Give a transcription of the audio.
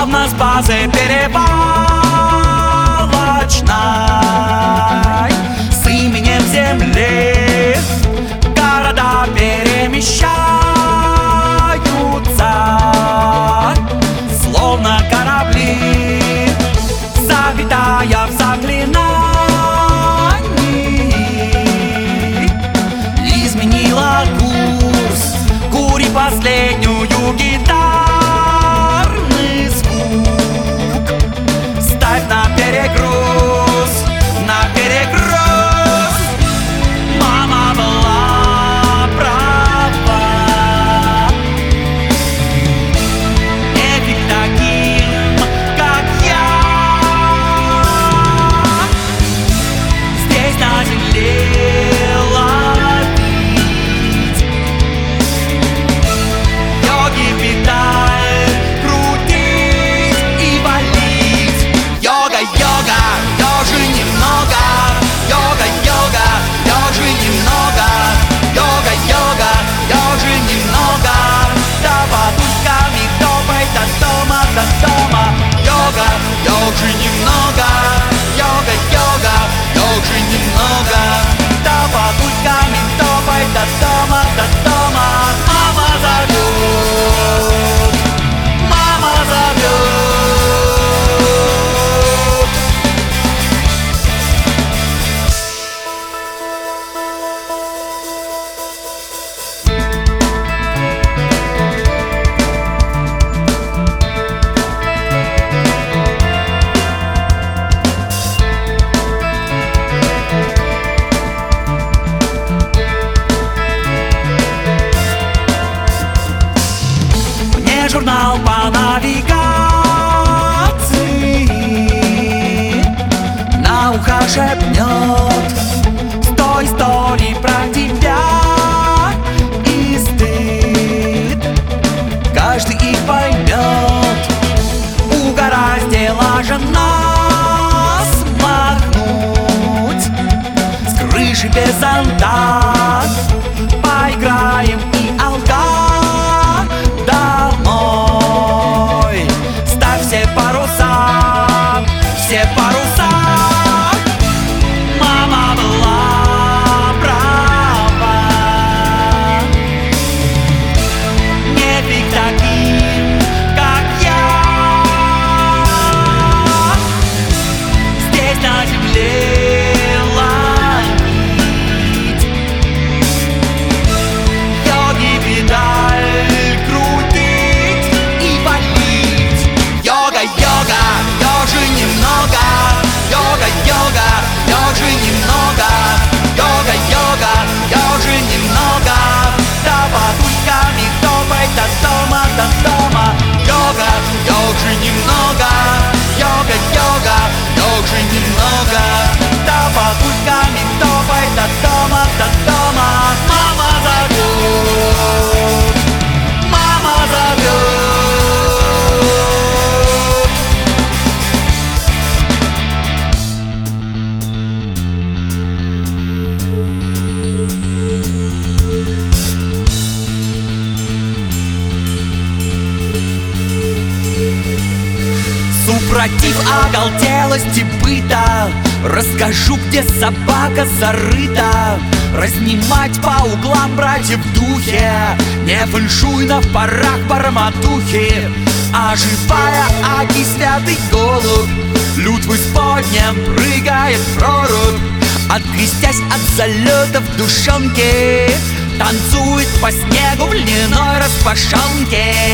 словно с базы перевалочной, с именем земли города перемещаются, словно корабли, завитая в заклинании. Изменила курс, кури последнюю гитарный звук. Ставь на перегруз, на перегруз. Мама была права. Нефиг таким, как я, здесь на земле ловить. Йоги педаль крутить и валить. Йога, йога, ежи немного. Йога, йога, ежи немного. Йога, йога, ежи немного. Да подушками топай до дома, до дома. Йога, ежи немного. Йога, йога, ежи немного. Да подушками топай до дома, до дома. Мама зовет, мама зовет. Мне журнал по навигации на ухо шепнет 100 историй про тебя и стыд. Каждый их поймет. Угораздила же нас махнуть с крыши без зонта. Поиграем и алга домой. Ставь все паруса, все паруса. Мама была права. Нефиг таким, как я, здесь на земле ловить. Йоги педаль крутить и валить. Йога, йога, ежи немного. Йога, йога, ежи немного. Йога, йога, ежи немного. Да подушками топай до дома, до дома. Йога, ежи немного. Йога, йога, ежи немного. Да подушками топай до дома, до дома. Мама зовет, мама зовет. Супротив оголтелости быта расскажу, где собака зарыта. Разнимать по углам братьев в духе. Не фэншуйно в парах барматухи. Оживая аки святый голубь, люд в исподнем прыгает в прорубь. Открестясь от залетов душонки, танцует по снегу в льняной распашонке.